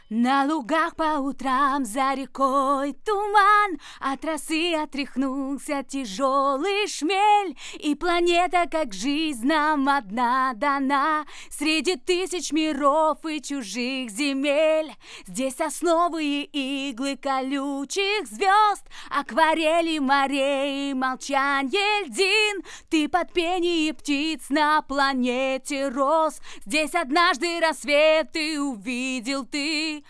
На лугах по утрам за рекой туман, от росы отряхнулся тяжелый шмель, и планета, как жизнь, нам одна дана среди тысяч миров и чужих земель. Здесь сосновые иглы колючих звезд, акварели морей, молчанье льдин. Ты под пение птиц на планете рос. Здесь однажды рассветы увидел ты.